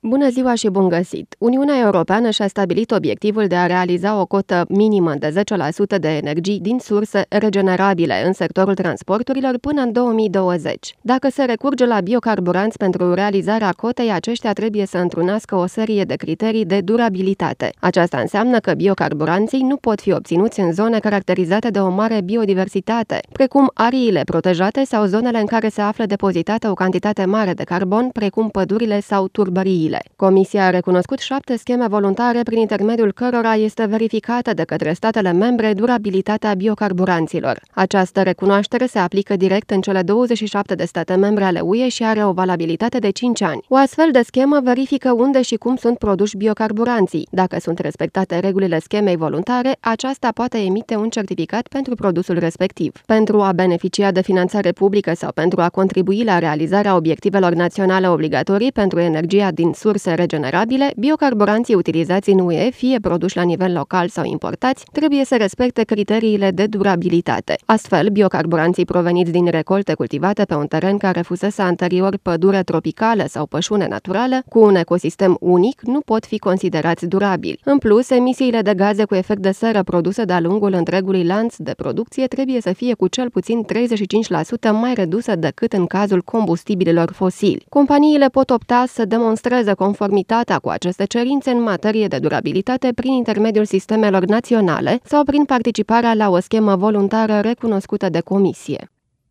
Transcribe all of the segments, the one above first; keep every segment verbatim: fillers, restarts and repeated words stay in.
Bună ziua și bun găsit! Uniunea Europeană și-a stabilit obiectivul de a realiza o cotă minimă de zece la sută de energii din surse regenerabile în sectorul transporturilor până în două mii douăzeci. Dacă se recurge la biocarburanți pentru realizarea cotei, aceștia trebuie să întrunească o serie de criterii de durabilitate. Aceasta înseamnă că biocarburanții nu pot fi obținuți în zone caracterizate de o mare biodiversitate, precum ariile protejate sau zonele în care se află depozitată o cantitate mare de carbon, precum pădurile sau turbăriile. Comisia a recunoscut șapte scheme voluntare prin intermediul cărora este verificată de către statele membre durabilitatea biocarburanților. Această recunoaștere se aplică direct în cele douăzeci și șapte de state membre ale U E și are o valabilitate de cinci ani. O astfel de schemă verifică unde și cum sunt produși biocarburanții. Dacă sunt respectate regulile schemei voluntare, aceasta poate emite un certificat pentru produsul respectiv. Pentru a beneficia de finanțare publică sau pentru a contribui la realizarea obiectivelor naționale obligatorii pentru energia din surse regenerabile, biocarburanții utilizați în U E, fie produși la nivel local sau importați, trebuie să respecte criteriile de durabilitate. Astfel, biocarburanții proveniți din recolte cultivate pe un teren care fusese anterior pădure tropicală sau pășune naturală, cu un ecosistem unic, nu pot fi considerați durabili. În plus, emisiile de gaze cu efect de seră produse de-a lungul întregului lanț de producție trebuie să fie cu cel puțin treizeci și cinci la sută mai reduse decât în cazul combustibililor fosili. Companiile pot opta să demonstreze conformitatea cu aceste cerințe în materie de durabilitate prin intermediul sistemelor naționale sau prin participarea la o schemă voluntară recunoscută de Comisie.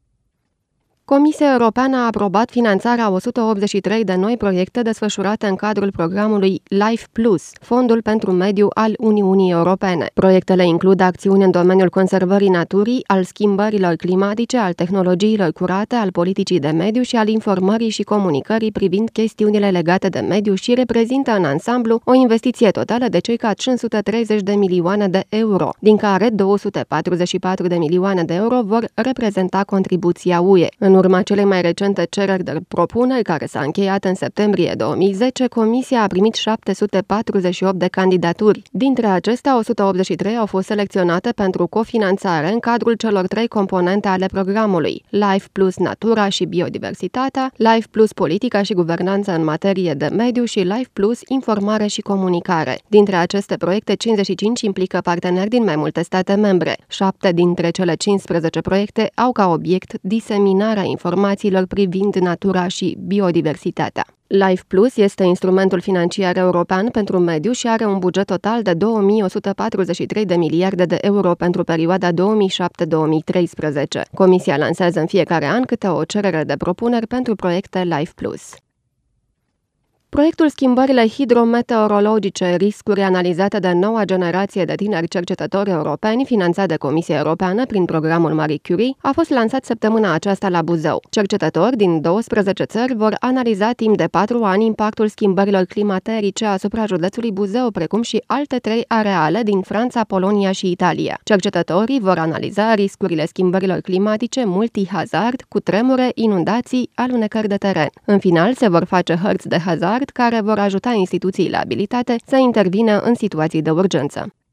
Comisia Europeană a aprobat finanțarea o sută optzeci și trei de noi proiecte desfășurate în cadrul programului Life Plus, Fondul pentru Mediu al Uniunii Europene. Proiectele includ acțiuni în domeniul conservării naturii, al schimbărilor climatice, al tehnologiilor curate, al politicii de mediu și al informării și comunicării privind chestiunile legate de mediu și reprezintă în ansamblu o investiție totală de circa cinci sute treizeci de milioane de euro, din care două sute patruzeci și patru de milioane de euro vor reprezenta contribuția U E. În urma celei mai recente cereri de propuneri, care s-a încheiat în septembrie două mii zece, Comisia a primit șapte sute patruzeci și opt de candidaturi. Dintre acestea, o sută optzeci și trei au fost selecționate pentru cofinanțare în cadrul celor trei componente ale programului: Life Plus Natura și Biodiversitatea, Life Plus Politica și Guvernanță în materie de mediu și Life Plus Informare și Comunicare. Dintre aceste proiecte, cincizeci și cinci implică parteneri din mai multe state membre. Șapte dintre cele cincisprezece proiecte au ca obiect diseminarea informațiilor privind natura și biodiversitatea. Life Plus este instrumentul financiar european pentru mediu și are un buget total de două mii o sută patruzeci și trei de miliarde de euro pentru perioada două mii șapte - două mii treisprezece. Comisia lansează în fiecare an câte o cerere de propuneri pentru proiecte Life Plus. Proiectul Schimbările hidrometeorologice, riscuri analizate de noua generație de tineri cercetători europeni, finanțat de Comisia Europeană prin programul Marie Curie, a fost lansat săptămâna aceasta la Buzău. Cercetători din douăsprezece țări vor analiza timp de patru ani impactul schimbărilor climaterice asupra județului Buzău, precum și alte trei areale din Franța, Polonia și Italia. Cercetătorii vor analiza riscurile schimbărilor climatice multihazard, cu tremure, inundații, alunecări de teren. În final, se vor face hărți de hazard care vor ajuta instituțiile abilitate să intervină în situații de urgență.